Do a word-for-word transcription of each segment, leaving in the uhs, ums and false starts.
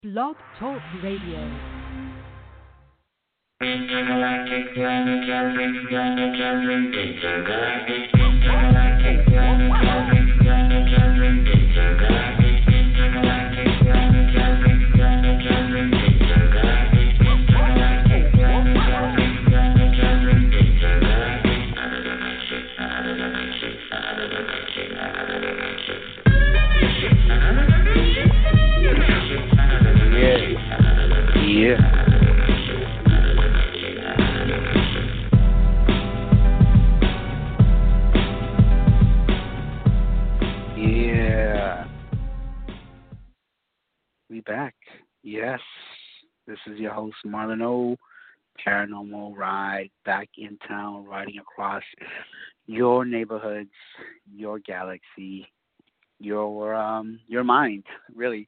Blog Talk Radio. Yeah. Yeah. We back. Yes. This is your host, Marlon O. Paranormal Ride, back in town, riding across your neighborhoods, your galaxy, your um your mind, really.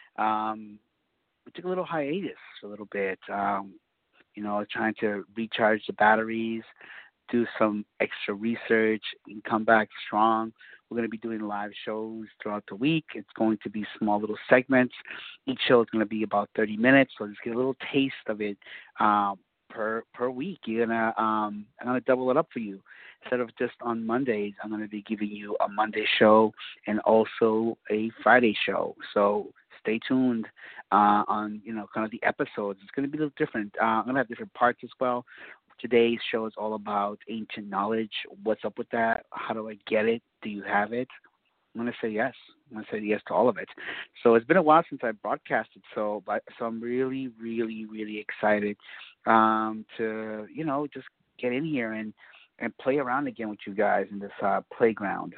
Um we took a little hiatus for a little bit. Um, you know, trying to recharge the batteries, do some extra research, and come back strong. We're going to be doing live shows throughout the week. It's going to be small little segments. Each show is going to be about thirty minutes, so just get a little taste of it um, per per week. You're gonna, um, I'm going to double it up for you. Instead of just on Mondays, I'm going to be giving you a Monday show and also a Friday show. So stay tuned uh, on, you know, kind of the episodes. It's going to be a little different. Uh, I'm going to have different parts as well. Today's show is all about ancient knowledge. What's up with that? How do I get it? Do you have it? I'm going to say yes. I'm going to say yes to all of it. So it's been a while since I broadcasted, so but so I'm really, really, really excited um, to, you know, just get in here and, and play around again with you guys in this uh, playground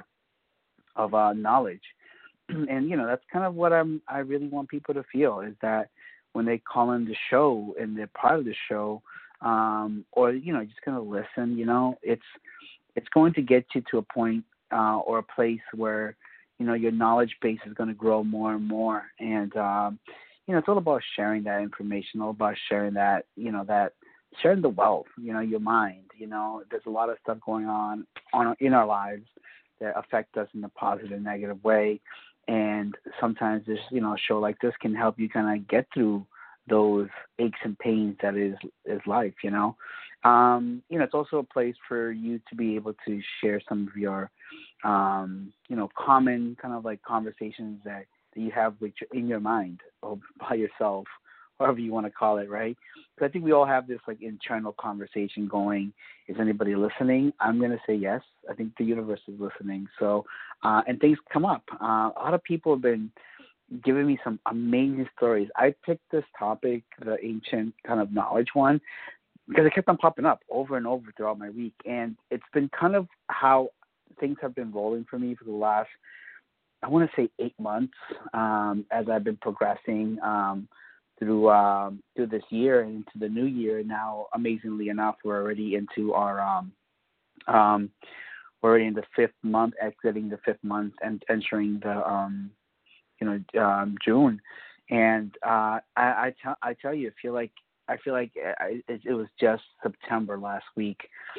of uh, knowledge. And, you know, that's kind of what I'm, I really want people to feel is that when they call in the show and they're part of the show, um, or, you know, just going to listen, you know, it's, it's going to get you to a point uh, or a place where, you know, your knowledge base is going to grow more and more. And, um, you know, it's all about sharing that information, all about sharing that, you know, that, sharing the wealth, you know, your mind, you know, there's a lot of stuff going on, on in our lives that affect us in a positive and negative way. And sometimes this, you know, a show like this can help you kind of get through those aches and pains that is is life, you know. Um, you know, it's also a place for you to be able to share some of your, um, you know, common kind of like conversations that, that you have with your, in your mind or by yourself, however you want to call it, right? Because I think we all have this like internal conversation going. Is anybody listening? I'm going to say yes. I think the universe is listening. So, uh, and things come up. Uh, a lot of people have been giving me some amazing stories. I picked this topic, the ancient kind of knowledge one, because it kept on popping up over and over throughout my week. And it's been kind of how things have been rolling for me for the last, I want to say eight months um, as I've been progressing um, through um, through this year and into the new year. Now, amazingly enough, we're already into our, um, um, we're already in the fifth month, exiting the fifth month and entering the, um, you know, um, June. And uh, I, I, tell, I tell you, I feel like I feel like it, it was just September last week,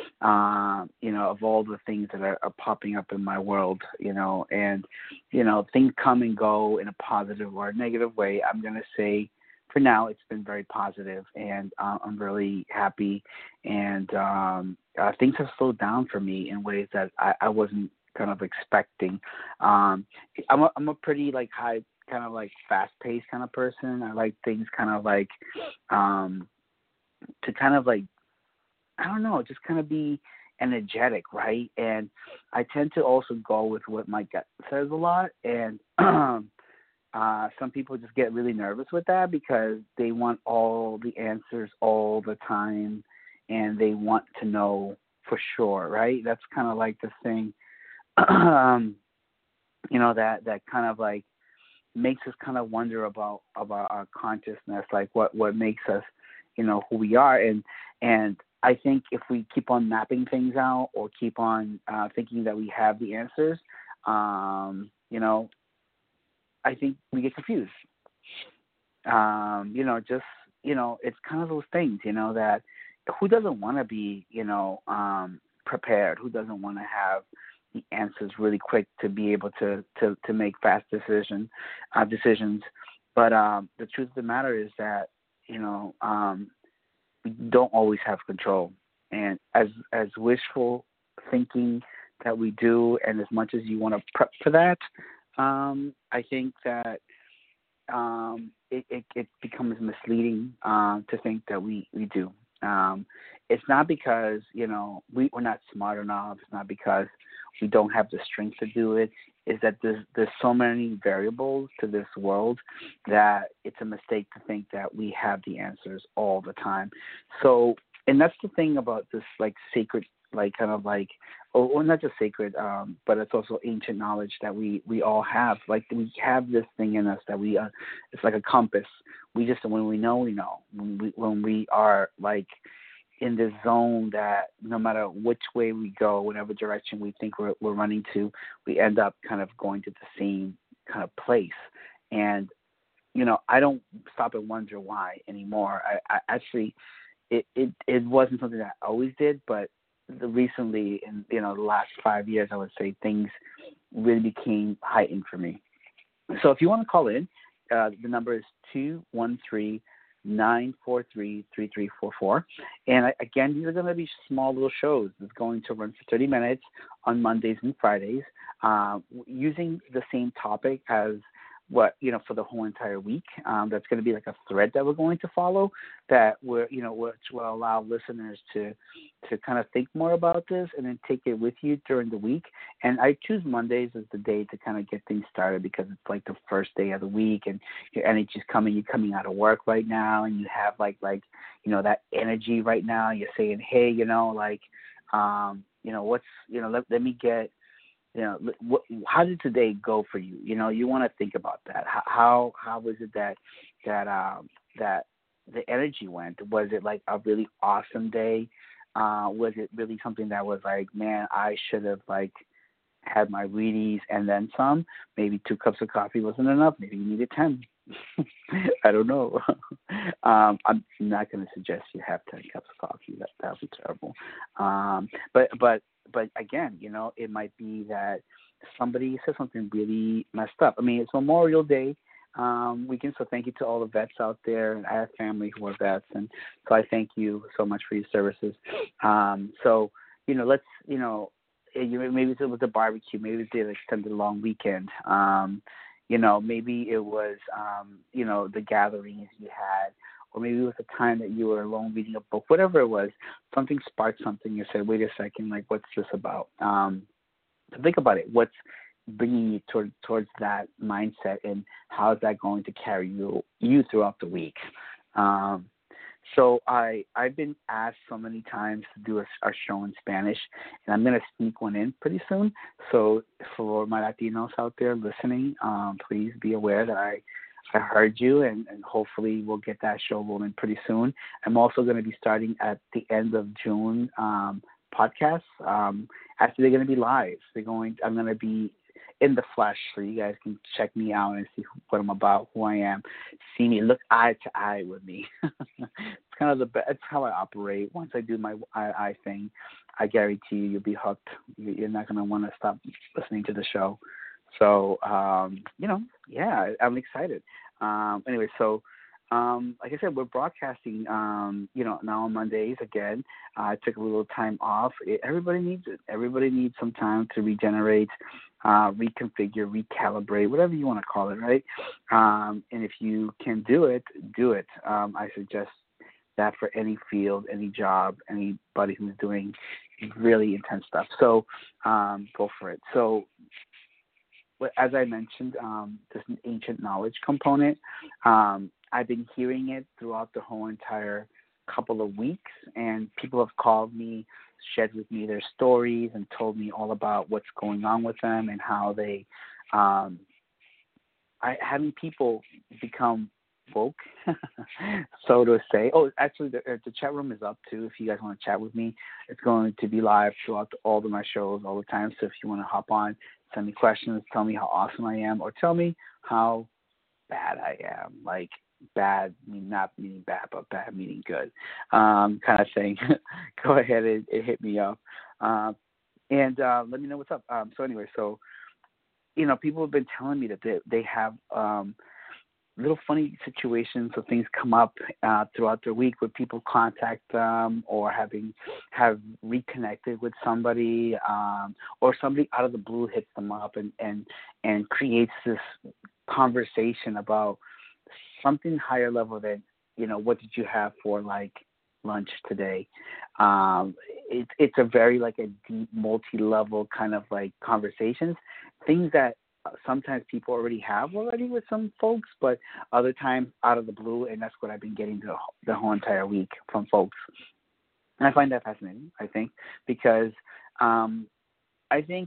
uh, you know, of all the things that are, are popping up in my world, you know, and, you know, things come and go in a positive or a negative way. I'm going to say for now it's been very positive, and uh, I'm really happy. And um, uh, things have slowed down for me in ways that I, I wasn't kind of expecting. Um, I'm a, I'm a pretty like high, kind of like fast-paced kind of person. I like things kind of like um, to kind of like, I don't know, just kind of be energetic, right? And I tend to also go with what my gut says a lot. And uh, some people just get really nervous with that because they want all the answers all the time, and they want to know for sure, right? That's kind of like the thing, um, you know, that, that kind of like, makes us kind of wonder about about our consciousness, like what, what makes us, you know, who we are. And and I think if we keep on mapping things out or keep on uh, thinking that we have the answers, um, you know, I think we get confused. Um, you know, just, you know, it's kind of those things, you know, that who doesn't want to be, you know, um, prepared? Who doesn't want to have the answers really quick to be able to, to, to make fast decision, uh, decisions. But um, the truth of the matter is that you know um, we don't always have control, and as as wishful thinking that we do, and as much as you want to prep for that, um, I think that um, it, it, it becomes misleading um, to think that we, we do. Um, it's not because, you know, we, we're not smart enough. It's not because we don't have the strength to do it. Is that there's, there's so many variables to this world that it's a mistake to think that we have the answers all the time. So, and that's the thing about this, like, sacred, like, kind of like, or, or not just sacred, um, but it's also ancient knowledge that we, we all have. Like, we have this thing in us that we, uh, it's like a compass. We just, when we know, we know. When we, when we are, like, in this zone that no matter which way we go, whatever direction we think we're, we're running to, we end up kind of going to the same kind of place. And, you know, I don't stop and wonder why anymore. I, I actually, it, it, it wasn't something that I always did, but the recently, in, you know, the last five years, I would say things really became heightened for me. So if you want to call in, uh, the number is two one three, nine four three, three three four four. And I, again, these are going to be small little shows. It's going to run for thirty minutes on Mondays and Fridays, uh, using the same topic as what, you know, for the whole entire week. Um, that's going to be like a thread that we're going to follow that we're, you know, which will allow listeners to, to kind of think more about this and then take it with you during the week. And I choose Mondays as the day to kind of get things started because it's like the first day of the week and your energy's coming, you're coming out of work right now and you have like, like, you know, that energy right now. You're saying, hey, you know, like, um, you know, what's, you know, let, let me get, you know, what, how did today go for you? You know, you want to think about that. How how was it that that um, that the energy went? Was it like a really awesome day? Uh, was it really something that was like, man, I should have like had my Wheaties and then some? Maybe two cups of coffee wasn't enough. Maybe you needed ten. I don't know. um, I'm not going to suggest you have ten cups of coffee. That that would be terrible. Um, but but but again, you know, it might be that somebody said something really messed up. I mean, it's Memorial Day um, weekend, so thank you to all the vets out there. I have family who are vets, and so I thank you so much for your services. Um, so you know, let's you know, maybe it was a barbecue, maybe it was an extended long weekend. Um, You know, maybe it was, um, you know, the gatherings you had, or maybe it was the time that you were alone reading a book, whatever it was, something sparked something. You said, wait a second, like, what's this about? Um, so think about it. What's bringing you toward, towards that mindset, and how is that going to carry you, you throughout the week? Um, So I, I've been asked so many times to do a, a show in Spanish, and I'm going to sneak one in pretty soon. So for my Latinos out there listening, um, please be aware that I, I heard you, and, and hopefully we'll get that show rolling pretty soon. I'm also going to be starting at the end of June um, podcasts. Um, actually, they're going to be live. They're going. I'm going to be in the flesh, so you guys can check me out and see what I'm about, who I am, see me, look eye to eye with me. It's kind of the best. It's how I operate. Once I do my eye to eye thing, I guarantee you, you'll be hooked. You're not going to want to stop listening to the show. So, um, you know, yeah, I'm excited. Um, anyway, so. Um, like I said, we're broadcasting, um, you know, now on Mondays again. Uh, I took a little time off. It, everybody needs it. Everybody needs some time to regenerate, uh, reconfigure, recalibrate, whatever you want to call it, right? Um, and if you can do it, do it. Um, I suggest that for any field, any job, anybody who's doing really intense stuff. So um, go for it. So as I mentioned, um, there's an ancient knowledge component. Um, I've been hearing it throughout the whole entire couple of weeks, and people have called me, shared with me their stories, and told me all about what's going on with them and how they, um, I, having people become woke, so to say. Oh, actually, the, the chat room is up too. If you guys want to chat with me, it's going to be live throughout all of my shows all the time. So if you want to hop on, send me questions, tell me how awesome I am, or tell me how bad I am. Like bad, mean not meaning bad, but bad meaning good, um, kind of thing. Go ahead and, and hit me up, uh, and uh, let me know what's up. Um, so anyway, so you know, people have been telling me that they they have. Um, little funny situations or things come up uh, throughout the week where people contact them or having have reconnected with somebody, um, or somebody out of the blue hits them up and, and, and creates this conversation about something higher level than, you know, what did you have for like lunch today? Um, it, it's a very like a deep multi-level kind of like conversations, things that sometimes people already have already with some folks, but other times out of the blue, and that's what I've been getting the, the whole entire week from folks. And I find that fascinating, I think, because um, I think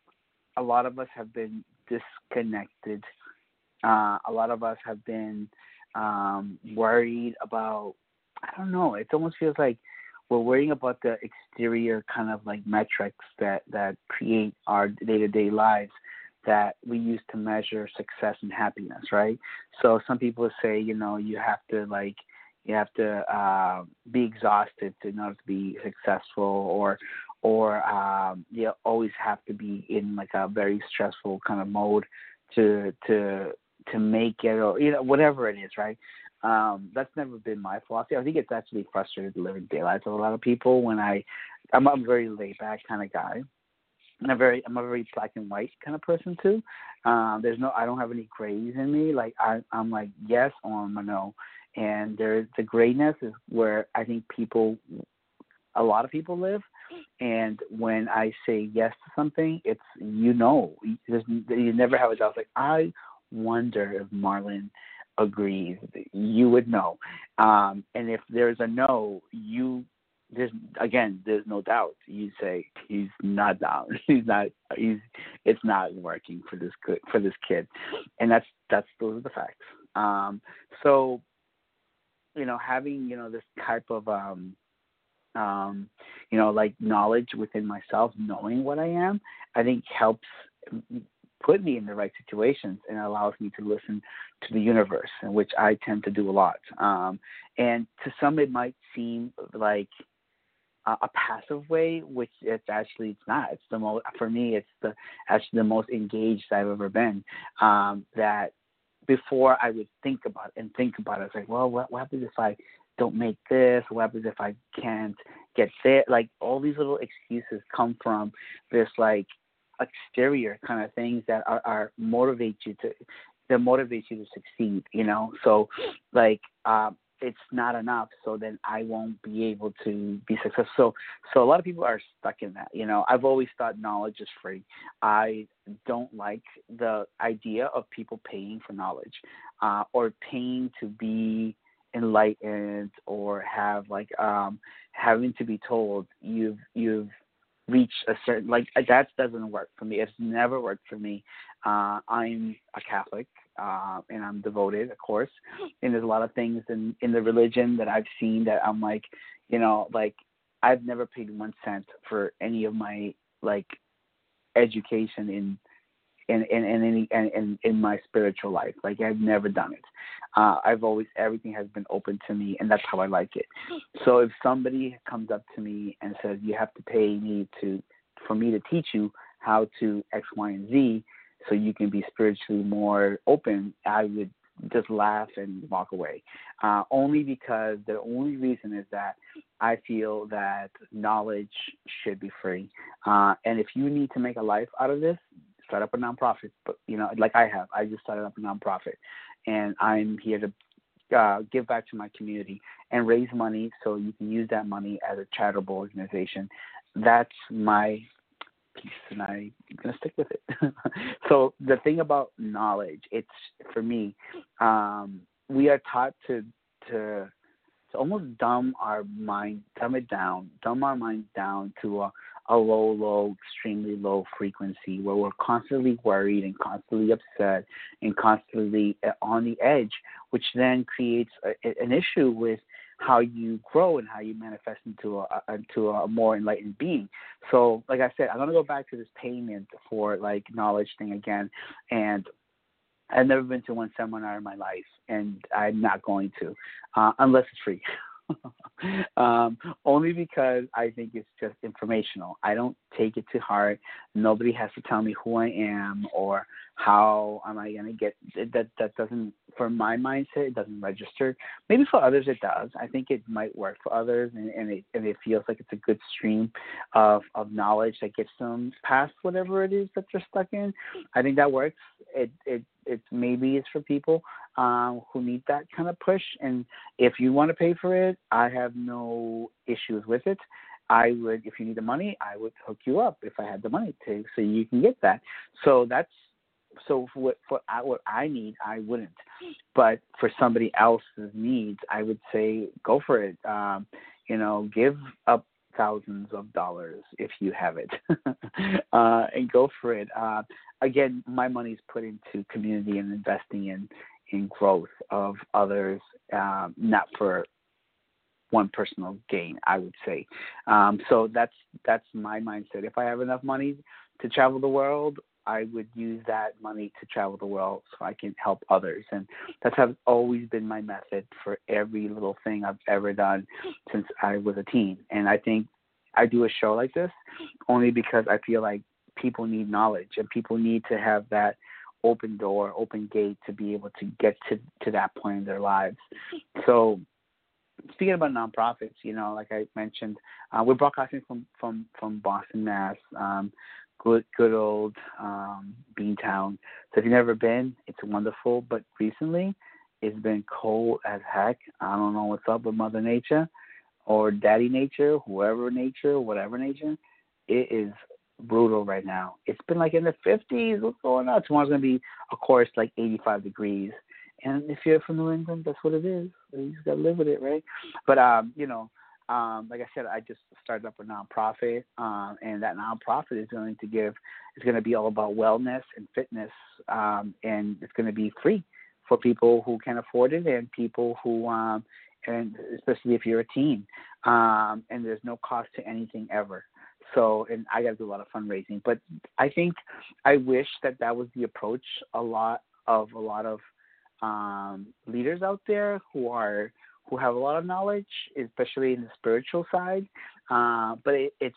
a lot of us have been disconnected. Uh, a lot of us have been um, worried about, I don't know, it almost feels like we're worrying about the exterior kind of like metrics that, that create our day-to-day lives that we use to measure success and happiness, right? So some people say, you know, you have to like, you have to uh, be exhausted to in order to be successful, or, or um, you always have to be in like a very stressful kind of mode to to to make it, or you know, whatever it is, right? Um, that's never been my philosophy. I think it's actually frustrated the living daylights of a lot of people when I, I'm a very laid back kind of guy. I'm a very, I'm a very black and white kind of person too. Um, there's no, I don't have any grays in me. Like I, I'm like yes or I'm a no. And there's the grayness is where I think people, a lot of people live. And when I say yes to something, it's, you know, there's, you never have a doubt. Like I wonder if Marlon agrees. You would know. Um, and if there's a no, you. There's again, there's no doubt. You say he's not down. He's not. He's. It's not working for this good for this kid, and that's that's those are the facts. Um, so, you know, having you know this type of um, um, you know, like knowledge within myself, knowing what I am, I think helps put me in the right situations and allows me to listen to the universe, in which I tend to do a lot. Um, and to some, it might seem like a passive way, which it's actually it's not. It's the most for me. It's the actually the most engaged I've ever been. Um, that before I would think about it and think about it, it's like, well, what, what happens if I don't make this? What happens if I can't get there? Like all these little excuses come from this like exterior kind of things that are, are motivate you to that motivate you to succeed. You know, so like. Um, it's not enough, so then I won't be able to be successful. So, so a lot of people are stuck in that. You know, I've always thought knowledge is free. I don't like the idea of people paying for knowledge uh, or paying to be enlightened or have like um, having to be told you've you've reach a certain, like that doesn't work for me. It's never worked for me. Uh, I'm a Catholic uh, and I'm devoted, of course. And there's a lot of things in, in the religion that I've seen that I'm like, you know, like I've never paid one cent for any of my like education in in in in, any, in, in, in my spiritual life. Like I've never done it. Uh, I've always, everything has been open to me, and that's how I like it. So if somebody comes up to me and says, you have to pay me to, for me to teach you how to X, Y, and Z so you can be spiritually more open, I would just laugh and walk away. Uh, only because the only reason is that I feel that knowledge should be free. Uh, and if you need to make a life out of this, start up a nonprofit. But, you know, like I have, I just started up a nonprofit. And I'm here to uh, give back to my community and raise money so you can use that money as a charitable organization. That's my piece, and I'm going to stick with it. So the thing about knowledge, it's, for me, um, we are taught to, to to almost dumb our mind, dumb it down, dumb our minds down to a, a low, low, extremely low frequency where we're constantly worried and constantly upset and constantly on the edge, which then creates a, an issue with how you grow and how you manifest into a, into a more enlightened being. So, like I said, I'm going to go back to this payment for like knowledge thing again. And I've never been to one seminar in my life, and I'm not going to, uh, unless it's free. um, only because I think it's just informational. I don't take it to heart. Nobody has to tell me who I am or How am I going to get that? That doesn't, for my mindset, it doesn't register. Maybe for others it does. I think it might work for others, and, and it and it feels like it's a good stream of of knowledge that gets them past whatever it is that they're stuck in. I think that works. It it it maybe it's for people um, who need that kind of push. And if you want to pay for it, I have no issues with it. I would, if you need the money, I would hook you up if I had the money to, so you can get that. So that's so for what for I, what I need, I wouldn't. But for somebody else's needs, I would say go for it. Um, you know, give up thousands of dollars if you have it, uh, and go for it. Uh, again, my money's put into community and investing in in growth of others, um, not for one personal gain, I would say. Um, so that's that's my mindset. If I have enough money to travel the world, I would use that money to travel the world so I can help others. And that's have always been my method for every little thing I've ever done since I was a teen. And I think I do a show like this only because I feel like people need knowledge and people need to have that open door, open gate to be able to get to, to that point in their lives. So speaking about nonprofits, you know, like I mentioned, uh, we're broadcasting from, from, from Boston, Mass. Um, good, good old um, Beantown. So if you've never been, it's wonderful. But recently, it's been cold as heck. I don't know what's up with Mother Nature or Daddy Nature, whoever nature, whatever nature. It is brutal right now. It's been like in the fifties. What's going on? Tomorrow's going to be, of course, like eighty-five degrees. And if you're from New England, that's what it is. You just got to live with it, right? But, um, you know, um, like I said, I just started up a nonprofit, um, and that nonprofit is going to give, it's going to be all about wellness and fitness, um, and it's going to be free for people who can afford it and people who, um, and especially if you're a teen, um, and there's no cost to anything ever. So, and I got to do a lot of fundraising. But I think I wish that that was the approach a lot of a lot of um, leaders out there who are who have a lot of knowledge, especially in the spiritual side. Uh, but it, it's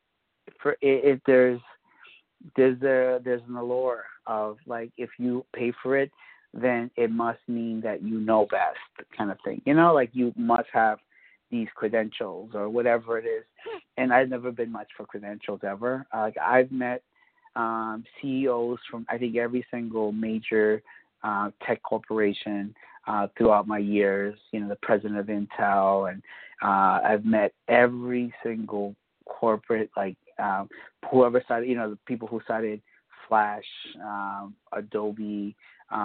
for it, it, there's there's a there's an allure of like if you pay for it, then it must mean that you know best, kind of thing. You know, like you must have these credentials or whatever it is. And I've never been much for credentials ever. Uh, like I've met um, C E Os from I think every single major uh, tech corporation uh, throughout my years. You know, the president of Intel, and uh, I've met every single corporate, like um, whoever started. You know, the people who started Flash, um, Adobe,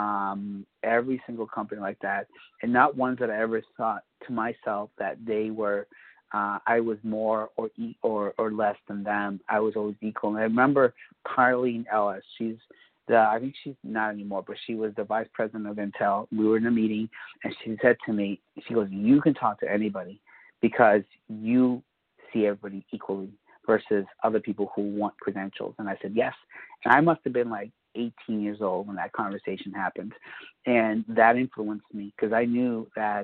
um, every single company like that, and not ones that I ever thought to myself that they were, uh, I was more or e- or or less than them. I was always equal. And I remember Carleen Ellis. She's the, I think she's not anymore, but she was the vice president of Intel. We were in a meeting, and she said to me, she goes, "You can talk to anybody because you see everybody equally versus other people who want credentials." And I said, yes. And I must have been like eighteen years old when that conversation happened. And that influenced me because I knew that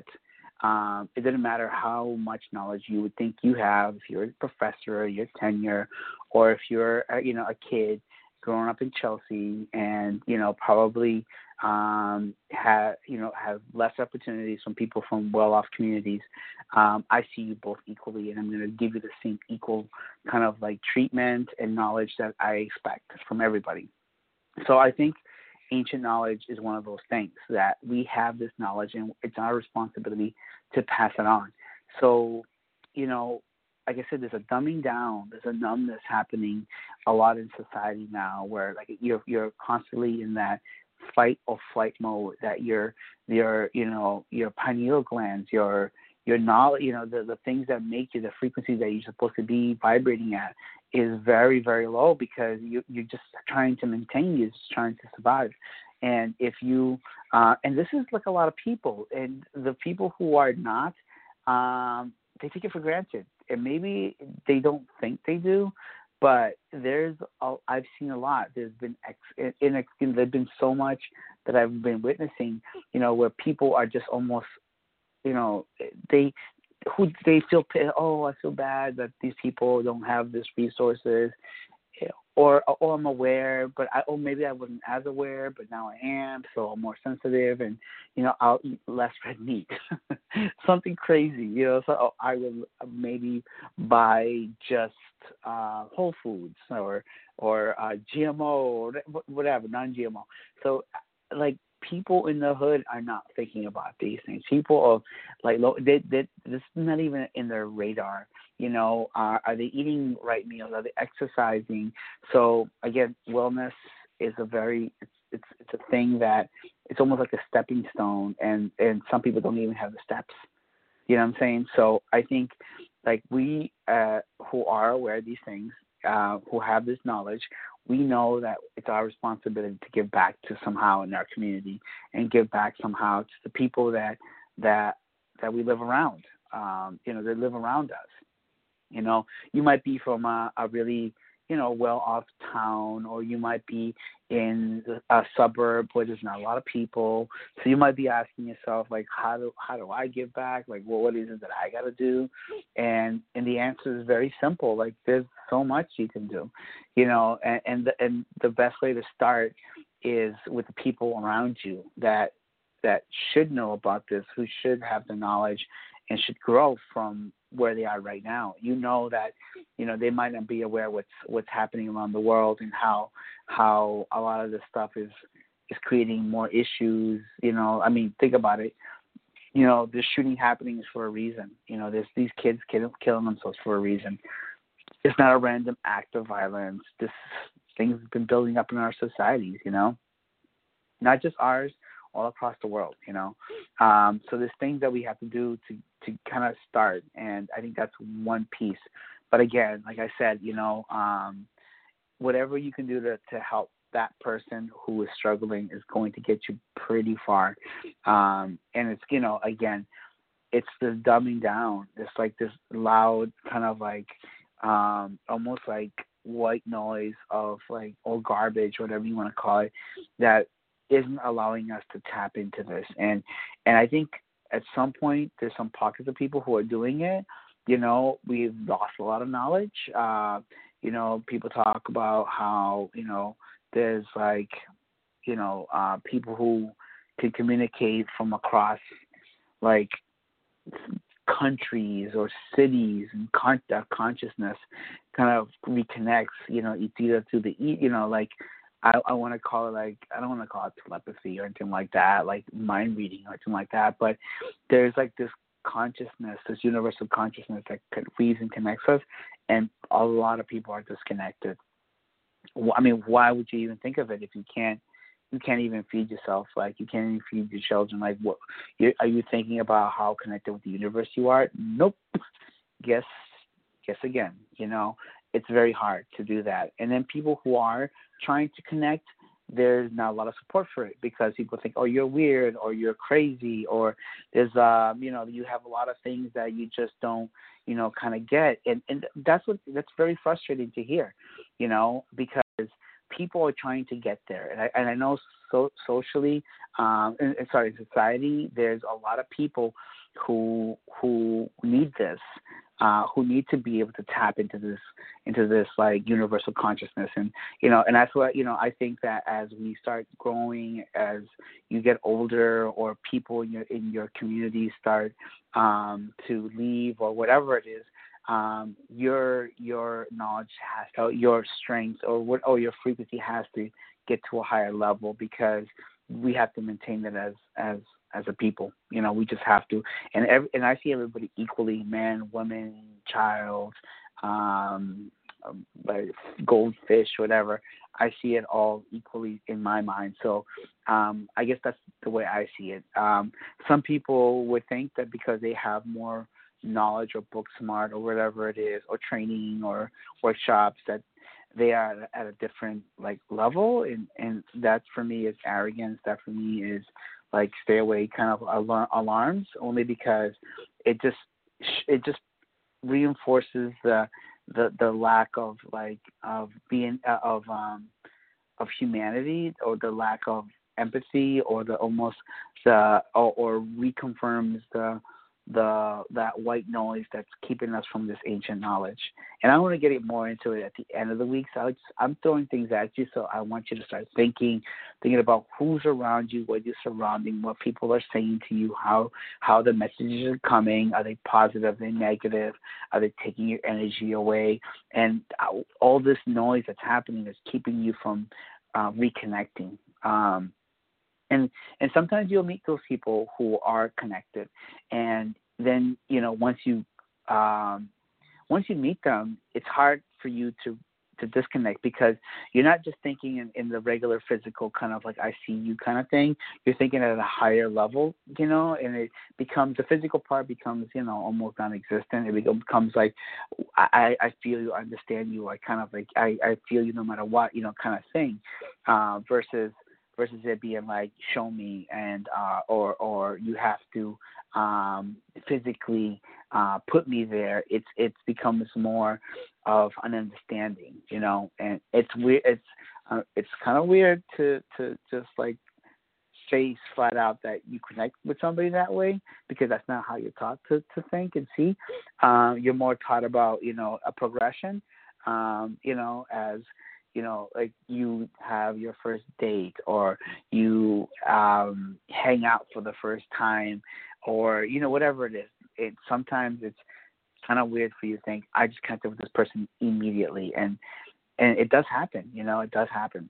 um, it didn't matter how much knowledge you would think you have, if you're a professor or you're tenure, or if you're, uh, you know, a kid growing up in Chelsea and, you know, probably um, have, you know, have less opportunities from people from well-off communities. Um, I see you both equally, and I'm going to give you the same equal kind of like treatment and knowledge that I expect from everybody. So I think ancient knowledge is one of those things that we have this knowledge, and it's our responsibility to pass it on. So, you know, like I said, there's a dumbing down, there's a numbness happening a lot in society now, where like you're you're constantly in that fight or flight mode. That your your you know your pineal glands, your your knowledge, you know the the things that make you the frequency that you're supposed to be vibrating at is very very low because you you're just trying to maintain, you're just trying to survive. And if you uh, and this is like a lot of people, and the people who are not, um, they take it for granted. And maybe they don't think they do, but there's a, I've seen a lot. There's been ex, in, in, there's been so much that I've been witnessing, you know, where people are just almost, you know, they who they feel, oh, I feel bad that these people don't have this resources. You know, or or I'm aware, but I or maybe I wasn't as aware, but now I am, so I'm more sensitive, and you know I'll eat less red meat, something crazy, you know. So I will maybe buy just uh, whole foods or or uh, G M O or whatever, non-G M O. So like people in the hood are not thinking about these things. People are like they, they, this is not even in their radar. You know, uh, are they eating right meals? Are they exercising? So again, wellness is a very it's it's, it's a thing that it's almost like a stepping stone, and and some people don't even have the steps. You know what I'm saying? So I think like we uh, who are aware of these things, uh, who have this knowledge, we know that it's our responsibility to give back to somehow in our community and give back somehow to the people that that that we live around. Um, you know, that live around us. You know, you might be from a, a really, you know, well-off town, or you might be in a suburb where there's not a lot of people. So you might be asking yourself, like, how do how do I give back? Like, well, what is it that I got to do? And and the answer is very simple. Like, there's so much you can do, you know. And and the, and the best way to start is with the people around you that that should know about this, who should have the knowledge and should grow from where they are right now. You know that, you know, they might not be aware what's what's happening around the world and how how a lot of this stuff is is creating more issues. You know, I mean, think about it. You know, this shooting happening is for a reason. You know, there's these kids kill, killing themselves for a reason. It's not a random act of violence. This thing's been building up in our societies. You know, not just ours, all across the world, you know. Um, so there's things that we have to do to, to kind of start, and I think that's one piece. But again, like I said, you know, um, whatever you can do to, to help that person who is struggling is going to get you pretty far. Um, and it's, you know, again, it's the dumbing down. It's like this loud kind of like um, almost like white noise of like, or garbage, whatever you want to call it, that isn't allowing us to tap into this. And and I think at some point there's some pockets of people who are doing it. You know, we've lost a lot of knowledge. Uh, you know, people talk about how, you know, there's like, you know, uh, people who can communicate from across like countries or cities, and con- that consciousness kind of reconnects, you know, it's either through the, you know, like, I, I want to call it like, I don't want to call it telepathy or anything like that, like mind reading or anything like that, but there's like this consciousness, this universal consciousness that weaves and connects us, and a lot of people are disconnected. I mean, why would you even think of it if you can't, you can't even feed yourself, like you can't even feed your children, like what, are you thinking about how connected with the universe you are? Nope. Guess, guess again, you know. It's very hard to do that. And then people who are trying to connect, there's not a lot of support for it because people think, oh, you're weird or you're crazy, or there's, um, you know, you have a lot of things that you just don't, you know, kind of get. And, and that's what, that's very frustrating to hear, you know, because people are trying to get there. And I, and I know so, socially, um, and, and sorry, society, there's a lot of people who, who need this. Uh, who need to be able to tap into this, into this like universal consciousness, and you know, and that's what you know. I think that as we start growing, as you get older, or people in your in your community start um, to leave, or whatever it is, um, your your knowledge has, or your strength, or what, or your frequency has to get to a higher level, because we have to maintain it as as as a people. You know, we just have to. And every, and I see everybody equally, man, woman, child, um, like goldfish, whatever. I see it all equally in my mind. So um, I guess that's the way I see it. Um, some people would think that because they have more knowledge or book smart or whatever it is, or training or workshops, that they are at a different like level. And, and that for me is arrogance. That for me is like stay away kind of alar- alarms, only because it just it just reinforces the the, the lack of like of being uh, of um, of humanity, or the lack of empathy, or the almost the or, or reconfirms the the that white noise that's keeping us from this ancient knowledge. And I want to get it more into it at the end of the week. So I just, I'm throwing things at you. So I want you to start thinking, thinking about who's around you, what you're surrounding, what people are saying to you, how how the messages are coming. Are they positive? Are they negative? Are they taking your energy away? And all this noise that's happening is keeping you from uh, reconnecting. Um, And and sometimes you'll meet those people who are connected, and then you know once you um, once you meet them, it's hard for you to, to disconnect because you're not just thinking in, in the regular physical kind of like I see you kind of thing. You're thinking at a higher level, you know, and it becomes the physical part becomes you know almost non-existent. It becomes like I, I feel you, I understand you, I kind of like I, I feel you no matter what, you know, kind of thing, uh, versus. versus it being like, show me, and uh, or or you have to um, physically uh, put me there. It's it's becomes more of an understanding, you know, and it's weird. It's uh, it's kind of weird to to just like say flat out that you connect with somebody that way because that's not how you're taught to to think and see. Um, you're more taught about you know a progression, um, you know, as you know, like you have your first date or you um, hang out for the first time or, you know, whatever it is. It sometimes it's kind of weird for you to think, I just connected with this person immediately. And, and it does happen, you know, it does happen.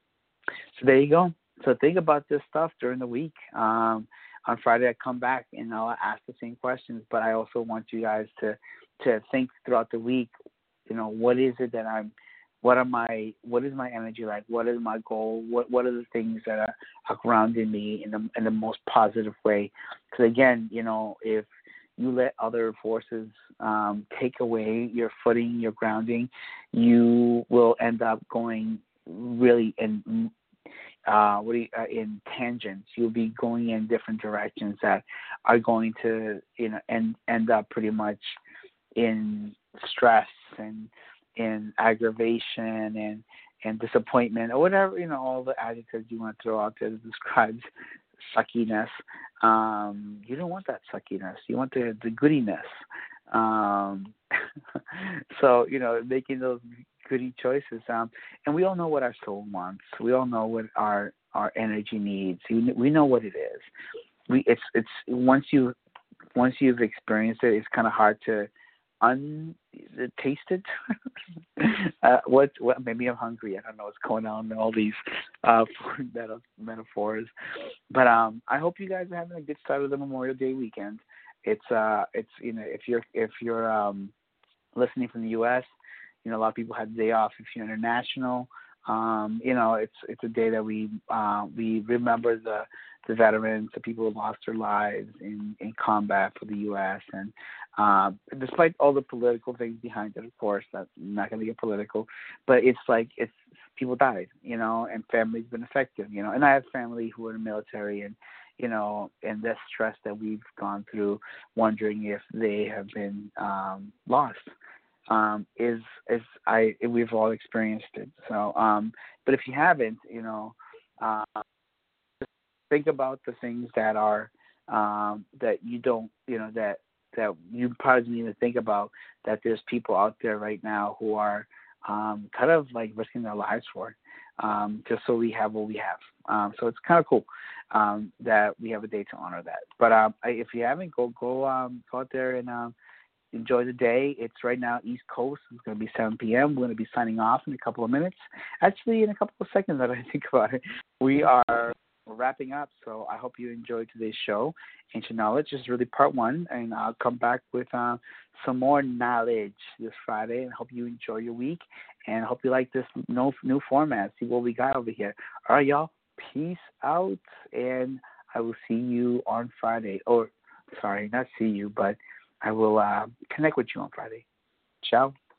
So there you go. So think about this stuff during the week. Um, on Friday, I come back and I'll ask the same questions, but I also want you guys to, to think throughout the week, you know, what is it that I'm, What are my what is my energy like? What is my goal? What what are the things that are, are grounding me in the in the most positive way? Because again, you know, if you let other forces um, take away your footing, your grounding, you will end up going really in uh, what do you, uh, in tangents. You'll be going in different directions that are going to you know end end up pretty much in stress and in aggravation and, and disappointment or whatever, you know, all the adjectives you want to throw out there to describe suckiness. Um, you don't want that suckiness. You want the, the goodiness. Um, so, you know, making those goody choices. Um, and we all know what our soul wants. We all know what our, our energy needs. We know what it is. We, it's, it's once you, once you've experienced it, it's kind of hard to untasted. uh, what, what? Maybe I'm hungry. I don't know what's going on in all these uh, meta- metaphors. But um, I hope you guys are having a good start of the Memorial Day weekend. It's uh, it's you know, if you're if you're um, listening from the U S, you know, a lot of people have the day off. If you're international, um, you know, it's it's a day that we uh, we remember the the veterans, the people who lost their lives in, in combat for the U S And uh, despite all the political things behind it, of course, that's not going to get political, but it's like it's people died, you know, and families been affected, you know. And I have family who are in the military, and you know, and the stress that we've gone through, wondering if they have been um, lost. Um, is is I we've all experienced it. So, um, but if you haven't, you know, uh, think about the things that are um, that you don't, you know, that that you probably didn't even think about, that there's people out there right now who are um, kind of like risking their lives for it, um, just so we have what we have. Um, so it's kind of cool um, that we have a day to honor that. But um, I, if you haven't, go go um, go out there and um, enjoy the day. It's right now East Coast. It's going to be seven p.m. We're going to be signing off in a couple of minutes. Actually, in a couple of seconds that I think about it. We are wrapping up, so I hope you enjoyed today's show. Ancient Knowledge is really part one, and I'll come back with uh, some more knowledge this Friday, and hope you enjoy your week, and I hope you like this no, new format, see what we got over here. All right, y'all, peace out, and I will see you on Friday. Or, sorry, not see you, but I will uh, connect with you on Friday. Ciao.